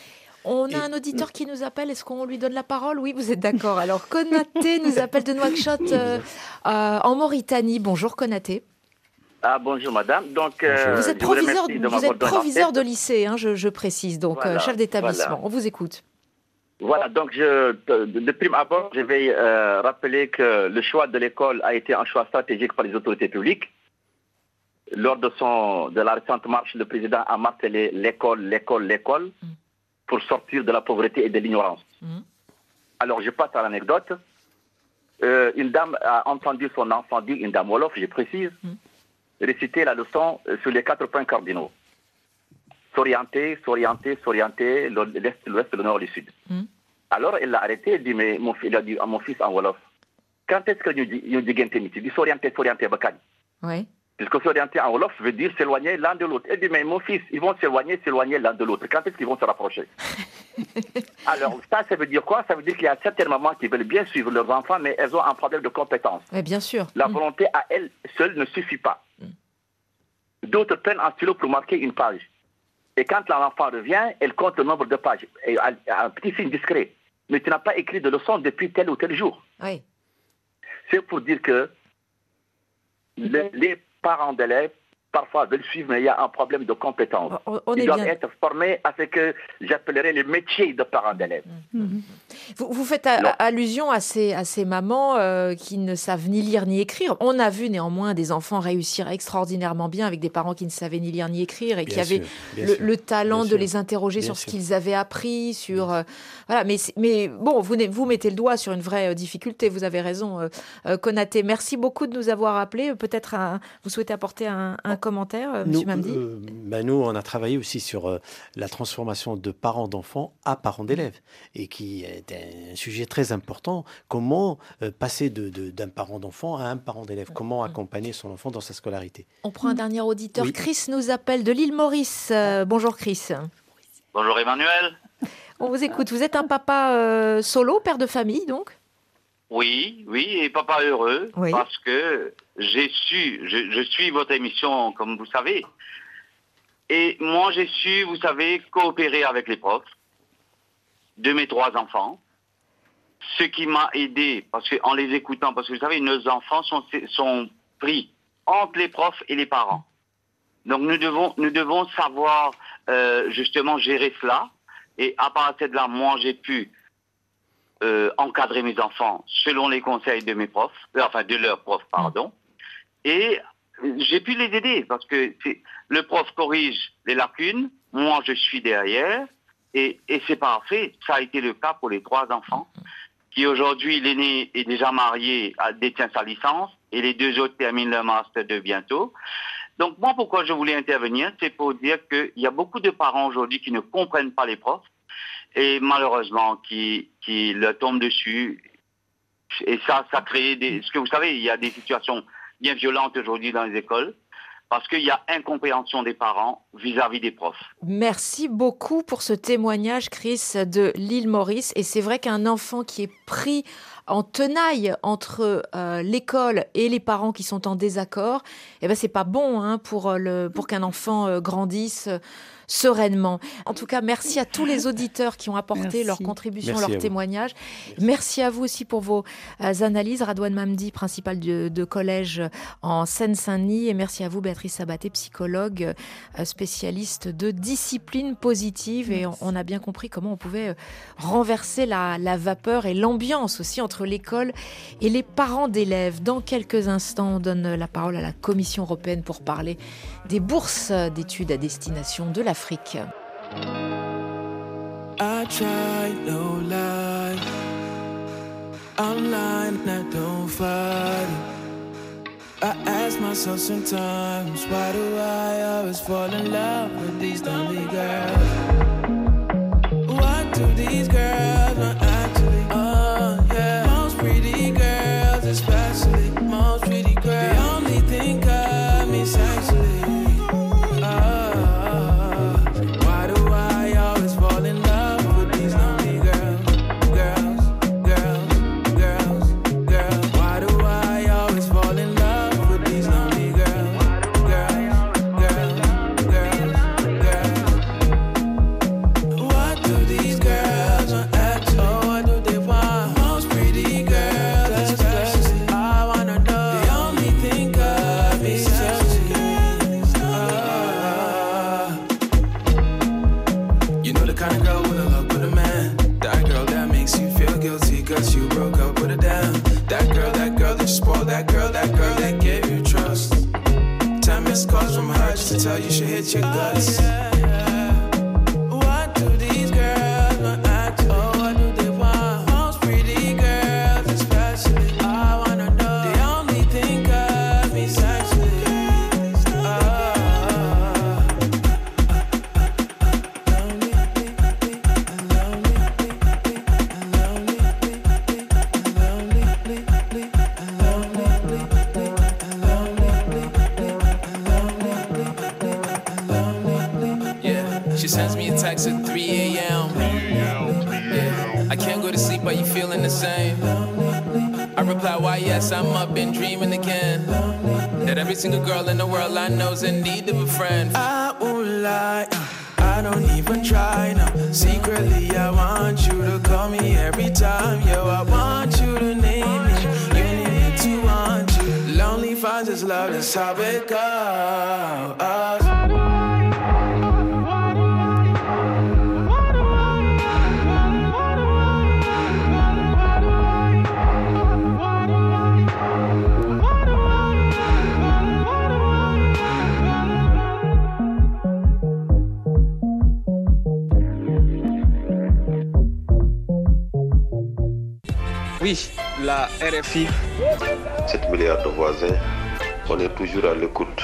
On a et... un auditeur qui nous appelle. Est-ce qu'on lui donne la parole? Oui, vous êtes d'accord. Alors, Konaté nous appelle de Nouakchott, euh, euh, en Mauritanie. Bonjour, Konaté. Ah, bonjour, madame. Donc, euh, vous êtes proviseur, de, vous êtes proviseur de lycée, hein, je, je précise, donc voilà, euh, chef d'établissement. Voilà. On vous écoute. Voilà, donc je, de, de prime abord, je vais euh, rappeler que le choix de l'école a été un choix stratégique par les autorités publiques. Lors de, son, de la récente marche, le président a martelé l'école, l'école, l'école. Mm. pour sortir de la pauvreté et de l'ignorance. Mmh. Alors, je passe à l'anecdote. Euh, une dame a entendu son enfant dire, une dame Wolof, je précise, mmh. réciter la leçon sur les quatre points cardinaux. S'orienter, s'orienter, s'orienter, l'est, l'ouest, le nord, le sud. Mmh. Alors, elle l'a arrêté, elle dit, mais mon, il a dit à mon fils en Wolof, quand est-ce que nous disons il dit s'orienter, s'orienter, Bakani. Oui. Puisque s'orienter en Wolof veut dire s'éloigner l'un de l'autre. Elle dit, mais mon fils, ils vont s'éloigner, s'éloigner l'un de l'autre. Quand est-ce qu'ils vont se rapprocher? Alors, ça, ça veut dire quoi? Ça veut dire qu'il y a certaines mamans qui veulent bien suivre leurs enfants, mais elles ont un problème de compétence. Mais bien sûr. La mmh. volonté à elles seule ne suffit pas. Mmh. d'autres prennent un stylo pour marquer une page. Et quand l'enfant revient, elle compte le nombre de pages. Et un petit signe discret. Mais tu n'as pas écrit de leçon depuis tel ou tel jour. Oui. C'est pour dire que les, les parents d'élèves, parfois veulent suivre, mais il y a un problème de compétence. On, on Ils est doivent bien... être formés à ce que j'appellerais les métiers de parents d'élèves. Mmh. Vous, vous faites a, allusion à ces, à ces mamans euh, qui ne savent ni lire ni écrire. On a vu néanmoins des enfants réussir extraordinairement bien avec des parents qui ne savaient ni lire ni écrire et bien qui sûr, avaient le, le talent de sûr. les interroger bien sur sûr. ce qu'ils avaient appris. Sur, euh, voilà. mais, mais bon, vous, vous mettez le doigt sur une vraie difficulté. Vous avez raison, euh, euh, Konaté. Merci beaucoup de nous avoir appelés. Peut-être un, vous souhaitez apporter un, un commentaire, euh, nous, M. Mamdi euh, ben Nous, on a travaillé aussi sur euh, la transformation de parents d'enfants à parents d'élèves, et qui est un sujet très important. Comment euh, passer de, de, d'un parent d'enfant à un parent d'élève? Comment accompagner son enfant dans sa scolarité? On prend un dernier auditeur. Oui. Chris nous appelle de l'île Maurice. Euh, bonjour Chris. Bonjour Emmanuel. On vous écoute. Vous êtes un papa euh, solo, père de famille donc? Oui, oui, et papa heureux, oui. parce que j'ai su, je, je suis votre émission, comme vous savez, et moi j'ai su, vous savez, coopérer avec les profs de mes trois enfants, ce qui m'a aidé, parce que en les écoutant, parce que vous savez, nos enfants sont, sont pris entre les profs et les parents. Donc nous devons, nous devons savoir euh, justement gérer cela, et à partir de là, moi j'ai pu Euh, encadrer mes enfants selon les conseils de mes profs, euh, enfin de leurs profs, pardon. Et j'ai pu les aider parce que c'est, le prof corrige les lacunes, moi je suis derrière, et, et c'est parfait. Ça a été le cas pour les trois enfants, qui aujourd'hui, l'aîné est déjà marié, détient sa licence, et les deux autres terminent leur master deux bientôt. Donc moi, pourquoi je voulais intervenir, c'est pour dire qu'il y a beaucoup de parents aujourd'hui qui ne comprennent pas les profs, et malheureusement qui, qui leur tombent dessus. Et ça, ça crée des... Ce que vous savez, il y a des situations bien violentes aujourd'hui dans les écoles, parce qu'il y a incompréhension des parents vis-à-vis des profs. Merci beaucoup pour ce témoignage, Chris, de l'île Maurice. Et c'est vrai qu'un enfant qui est pris en tenaille entre euh, l'école et les parents qui sont en désaccord, eh ben, c'est pas bon hein, pour, le, pour qu'un enfant euh, grandisse euh, sereinement. En tout cas, merci à tous les auditeurs qui ont apporté merci. leur contribution, merci leur témoignage. Merci. merci à vous aussi pour vos euh, analyses. Radouane Mamdi, principal de, de collège en Seine-Saint-Denis. Et merci à vous, Béatrice Sabaté, psychologue, euh, spécialiste de discipline positive. Et on, on a bien compris comment on pouvait renverser la, la vapeur et l'ambiance aussi entre l'école et les parents d'élèves. Dans quelques instants, on donne la parole à la Commission européenne pour parler des bourses d'études à destination de l'Afrique. I try no lie. I'm lying, I don't fight it. I ask myself sometimes, why do I always fall in love with these lonely girls? What do these girls want actually? Oh yeah, most pretty girls especially, most pretty girls, they only think of me sexually. To tell you should hit your guts. What do these girls want at you? Oh, what do they want? Most pretty girls especially. I wanna know. They only think of me sexually. Sends me a text at three a.m. Yeah. I can't go to sleep, are you feeling the same? I reply, why yes, I'm up and dreaming again. That every single girl in the world I know's in need of a friend. I won't lie, I don't even try now. Secretly, I want you to call me every time. Yo, I want you to name me. You need me to want you. Lonely finds his love, that's how it goes. Oui, la R F I. sept milliards de voisins, on est toujours à l'écoute.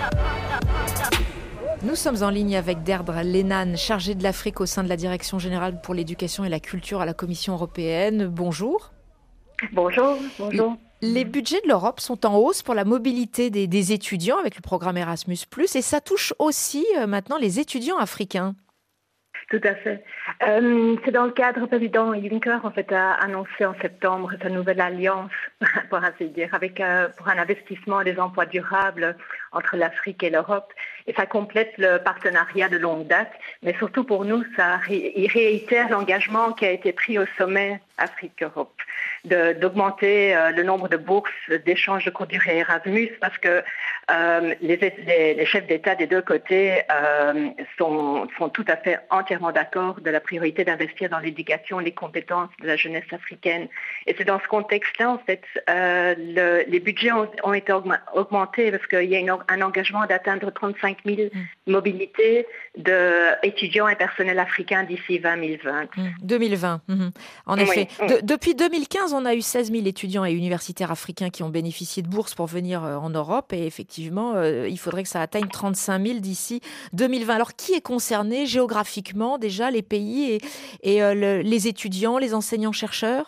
Nous sommes en ligne avec Deirdre Lenane, chargée de l'Afrique au sein de la Direction générale pour l'éducation et la culture à la Commission européenne. Bonjour. Bonjour, bonjour. Les budgets de l'Europe sont en hausse pour la mobilité des, des étudiants avec le programme Erasmus plus, et ça touche aussi euh, maintenant les étudiants africains. Tout à fait. Euh, c'est dans le cadre, le président Juncker en fait, a annoncé en septembre sa nouvelle alliance, pour ainsi dire, avec, euh, pour un investissement et des emplois durables entre l'Afrique et l'Europe. Et ça complète le partenariat de longue date, mais surtout pour nous, ça ré- il réitère l'engagement qui a été pris au sommet Afrique-Europe, de, d'augmenter euh, le nombre de bourses d'échange de courte durée Erasmus, parce que euh, les, les, les chefs d'État des deux côtés euh, sont, sont tout à fait entièrement d'accord de la priorité d'investir dans l'éducation et les compétences de la jeunesse africaine. Et c'est dans ce contexte-là, en fait, euh, le, les budgets ont, ont été augmentés parce qu'il y a une, un engagement d'atteindre trente-cinq mille mmh. mobilités d'étudiants et personnels africains d'ici vingt vingt. Mmh. deux mille vingt, mmh. En effet. Oui. De, depuis deux mille quinze, on a eu seize mille étudiants et universitaires africains qui ont bénéficié de bourses pour venir en Europe. Et effectivement, euh, il faudrait que ça atteigne trente-cinq mille d'ici deux mille vingt. Alors, qui est concerné géographiquement déjà, les pays et, et euh, le, les étudiants, les enseignants-chercheurs ?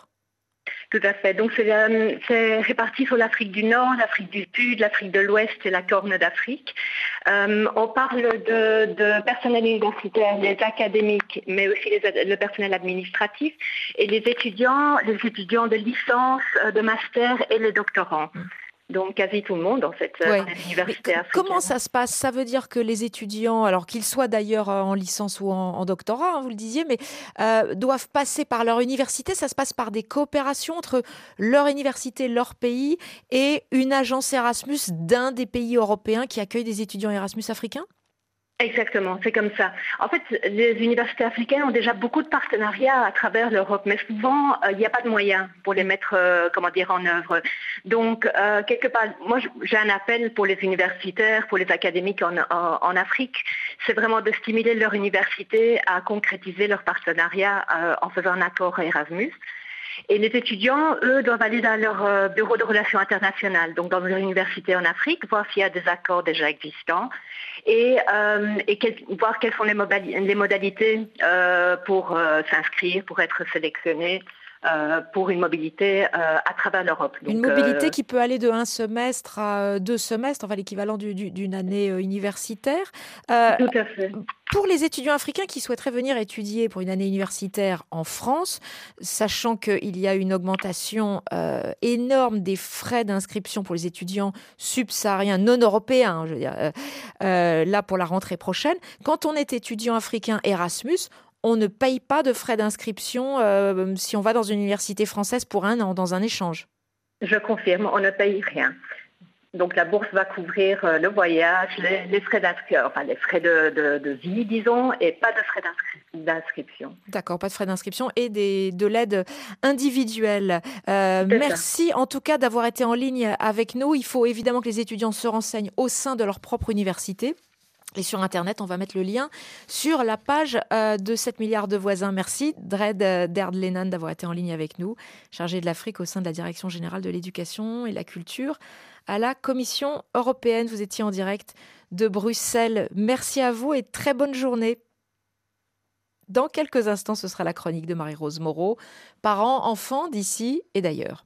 Tout à fait. Donc, c'est, euh, c'est réparti sur l'Afrique du Nord, l'Afrique du Sud, l'Afrique de l'Ouest et la Corne d'Afrique. Euh, on parle de, de personnel universitaire, les académiques, mais aussi les, le personnel administratif et les étudiants, les étudiants de licence, de master et les doctorants. Donc, quasi tout le monde, en fait, ouais. dans les universités africaines. Comment ça se passe ? Ça veut dire que les étudiants, alors qu'ils soient d'ailleurs en licence ou en, en doctorat, hein, vous le disiez, mais euh, doivent passer par leur université. Ça se passe par des coopérations entre leur université, leur pays et une agence Erasmus d'un des pays européens qui accueille des étudiants Erasmus africains ? Exactement, c'est comme ça. En fait, les universités africaines ont déjà beaucoup de partenariats à travers l'Europe, mais souvent, euh, il n'y a pas de moyens pour les mettre, euh, comment dire, en œuvre. Donc, euh, quelque part, moi, j'ai un appel pour les universitaires, pour les académiques en, en, en Afrique. C'est vraiment de stimuler leur université à concrétiser leur partenariat euh, en faisant un accord Erasmus. Et les étudiants, eux, doivent aller dans leur euh, bureau de relations internationales, donc dans leur université en Afrique, voir s'il y a des accords déjà existants et, euh, et quel, voir quelles sont les, modali- les modalités euh, pour euh, s'inscrire, pour être sélectionné euh, pour une mobilité euh, à travers l'Europe. Donc, une mobilité euh, qui peut aller de un semestre à deux semestres, enfin l'équivalent du, du, d'une année euh, universitaire. Euh, Tout à fait. Pour les étudiants africains qui souhaiteraient venir étudier pour une année universitaire en France, sachant qu'il y a une augmentation euh, énorme des frais d'inscription pour les étudiants subsahariens non européens, je veux dire, euh, euh, là pour la rentrée prochaine, quand on est étudiant africain Erasmus, on ne paye pas de frais d'inscription euh, si on va dans une université française pour un an, dans un échange. Je confirme, on ne paye rien. Donc la bourse va couvrir euh, le voyage, les, les frais d'inscription, enfin les frais de, de, de vie, disons, et pas de frais d'inscri- d'inscription. D'accord, pas de frais d'inscription et des, de l'aide individuelle. Euh, merci ça. En tout cas d'avoir été en ligne avec nous. Il faut évidemment que les étudiants se renseignent au sein de leur propre université. Et sur Internet, on va mettre le lien sur la page euh, de sept milliards de voisins. Merci, Deirdre Deirdre Lenane, d'avoir été en ligne avec nous, chargée de l'Afrique au sein de la Direction générale de l'éducation et la culture à la Commission européenne. Vous étiez en direct de Bruxelles. Merci à vous et très bonne journée. Dans quelques instants, ce sera la chronique de Marie-Rose Moreau, parents, enfants d'ici et d'ailleurs.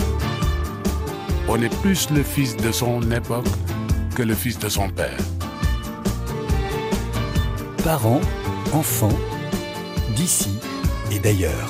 On est plus le fils de son époque que le fils de son père. Parents, enfants, d'ici et d'ailleurs.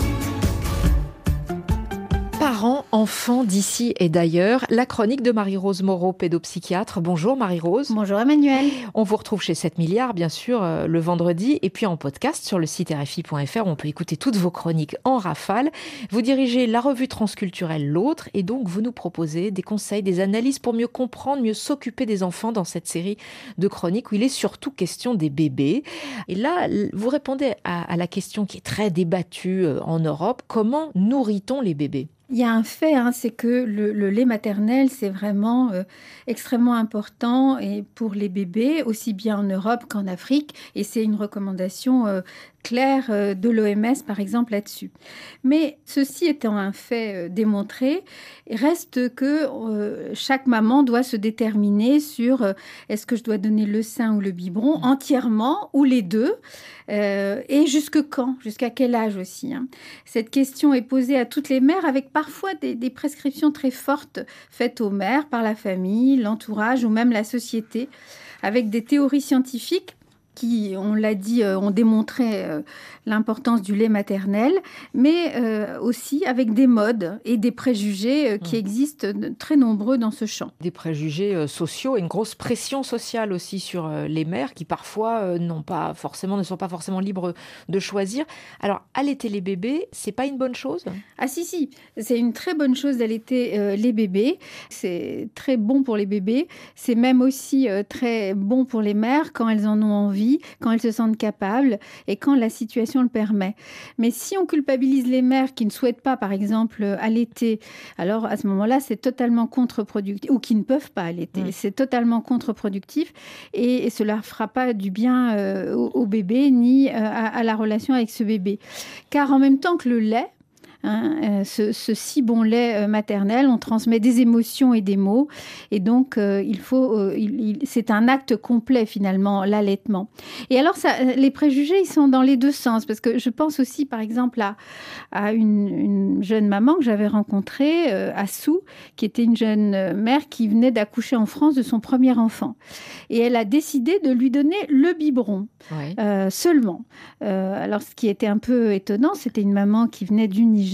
Parents, enfants d'ici et d'ailleurs, la chronique de Marie-Rose Moreau, pédopsychiatre. Bonjour Marie-Rose. Bonjour Emmanuel. On vous retrouve chez sept milliards, bien sûr, euh, le vendredi, et puis en podcast sur le site R F I point F R. On peut écouter toutes vos chroniques en rafale. Vous dirigez la revue transculturelle L'Autre, et donc vous nous proposez des conseils, des analyses pour mieux comprendre, mieux s'occuper des enfants dans cette série de chroniques où il est surtout question des bébés. Et là, vous répondez à, à la question qui est très débattue en Europe. Comment nourrit-on les bébés ? Il y a un fait, hein, c'est que le, le lait maternel, c'est vraiment euh, extrêmement important et pour les bébés, aussi bien en Europe qu'en Afrique. Et c'est une recommandation euh, claire euh, de l'O M S, par exemple, là-dessus. Mais ceci étant un fait euh, démontré, il reste que euh, chaque maman doit se déterminer sur euh, est-ce que je dois donner le sein ou le biberon entièrement ou les deux euh, et jusque quand, jusqu'à quel âge aussi, hein. Cette question est posée à toutes les mères avec parfois des, des prescriptions très fortes faites aux mères par la famille, l'entourage ou même la société, avec des théories scientifiques qui, on l'a dit, euh, ont démontré euh, l'importance du lait maternel, mais euh, aussi avec des modes et des préjugés euh, qui mmh. existent très nombreux dans ce champ. Des préjugés euh, sociaux et une grosse pression sociale aussi sur euh, les mères qui parfois euh, n'ont pas forcément, ne sont pas forcément libres de choisir. Alors, allaiter les bébés, c'est pas une bonne chose ? Ah si, si, c'est une très bonne chose d'allaiter euh, les bébés. C'est très bon pour les bébés. C'est même aussi euh, très bon pour les mères quand elles en ont envie, quand elles se sentent capables et quand la situation le permet. Mais si on culpabilise les mères qui ne souhaitent pas, par exemple, allaiter, alors à ce moment-là, c'est totalement contre-productif, ou qui ne peuvent pas allaiter, mmh. c'est totalement contre-productif et, et cela ne fera pas du bien euh, au, au bébé ni euh, à, à la relation avec ce bébé. Car en même temps que le lait, Hein, euh, ce, ce si bon lait euh, maternel, on transmet des émotions et des mots, et donc euh, il faut, euh, il, il, c'est un acte complet finalement, l'allaitement. Et alors, ça, les préjugés, ils sont dans les deux sens, parce que je pense aussi, par exemple, à, à une, une jeune maman que j'avais rencontrée, euh, Assou, qui était une jeune mère qui venait d'accoucher en France de son premier enfant, et elle a décidé de lui donner le biberon oui. euh, seulement. Euh, alors, ce qui était un peu étonnant, c'était une maman qui venait du Niger.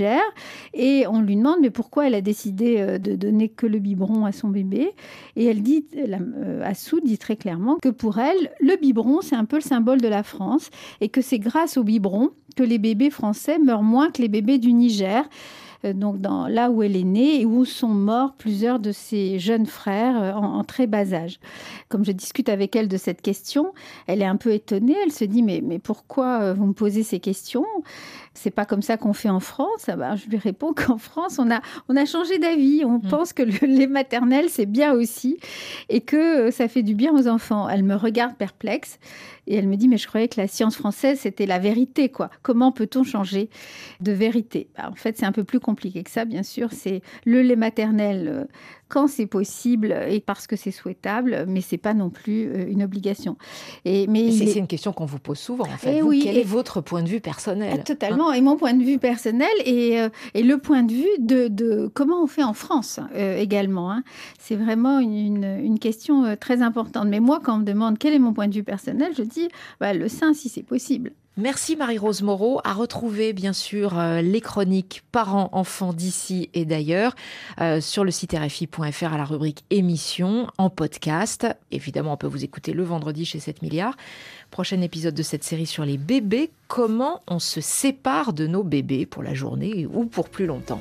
Et on lui demande mais pourquoi elle a décidé de donner que le biberon à son bébé. Et elle dit, la, euh, Assou dit très clairement que pour elle, le biberon, c'est un peu le symbole de la France et que c'est grâce au biberon que les bébés français meurent moins que les bébés du Niger. Donc dans, là où elle est née et où sont morts plusieurs de ses jeunes frères en, en très bas âge. Comme je discute avec elle de cette question, elle est un peu étonnée. Elle se dit mais, mais pourquoi vous me posez ces questions ? C'est pas comme ça qu'on fait en France. Ben, je lui réponds qu'en France, on a, on a changé d'avis. On mmh. pense que le lait maternel, c'est bien aussi et que ça fait du bien aux enfants. Elle me regarde perplexe et elle me dit mais je croyais que la science française, c'était la vérité, quoi. Comment peut-on changer de vérité ? Ben, en fait, c'est un peu plus compliqué que ça, bien sûr. C'est le lait maternel euh, quand c'est possible et parce que c'est souhaitable, mais c'est pas non plus euh, une obligation. Et, mais et c'est, les... c'est une question qu'on vous pose souvent, en fait. Et vous, oui, quel et... est votre point de vue personnel ? ah, totalement. Hein ? Et mon point de vue personnel et, euh, et le point de vue de, de comment on fait en France euh, également. Hein. C'est vraiment une, une, une question euh, très importante. Mais moi, quand on me demande quel est mon point de vue personnel, je dis bah, le sein si c'est possible. Merci Marie-Rose Moreau. À retrouver bien sûr euh, les chroniques parents, enfants d'ici et d'ailleurs euh, sur le site R F I point F R à la rubrique émissions en podcast. Évidemment, on peut vous écouter le vendredi chez sept milliards. Prochain épisode de cette série sur les bébés. Comment on se sépare de nos bébés pour la journée ou pour plus longtemps.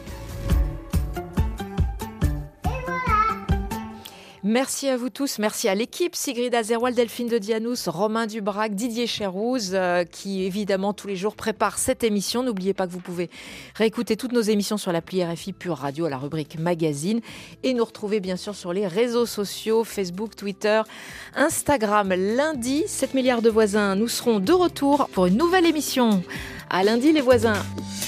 Merci à vous tous, merci à l'équipe, Sigrid Azerwal, Delphine de Dianous, Romain Dubrac, Didier Chérouz, euh, qui évidemment tous les jours prépare cette émission. N'oubliez pas que vous pouvez réécouter toutes nos émissions sur l'appli R F I Pure Radio à la rubrique Magazine et nous retrouver bien sûr sur les réseaux sociaux, Facebook, Twitter, Instagram. Lundi, sept milliards de voisins, nous serons de retour pour une nouvelle émission. À lundi les voisins.